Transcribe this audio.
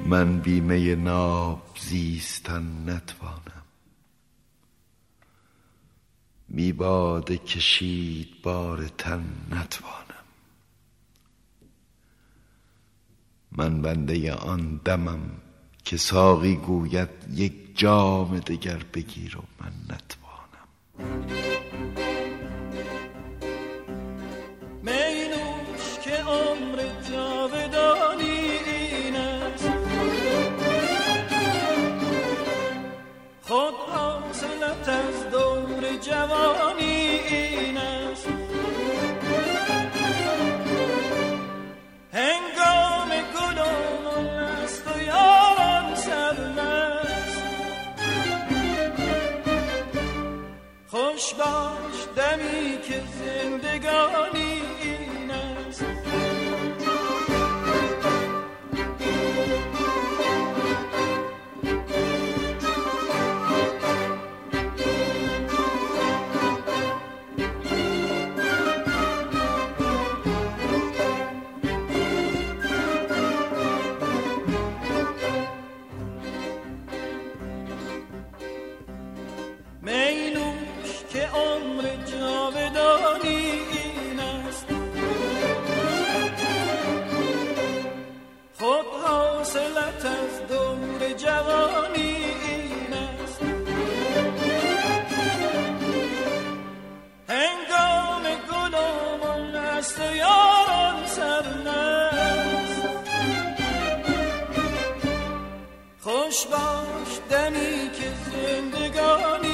من بی می ناب زیستن نتوانم، بی باده کشید بار تن نتوانم. من بنده آن دمم که ساقی گوید یک جام دگر بگیر و من نتوانم. می نوش که عمر جاودانی این است، خود حاصلت از دور جوانی این است. هنگام گل و است و یاران سرمست، خوش باش دمی که زندگانی این است. می نوش که عمر جاودانی این است، خود حاصلت از دور جوانی این است. هنگام گل و مل است و یاران سرمست، خوش باش دمی که زندگانی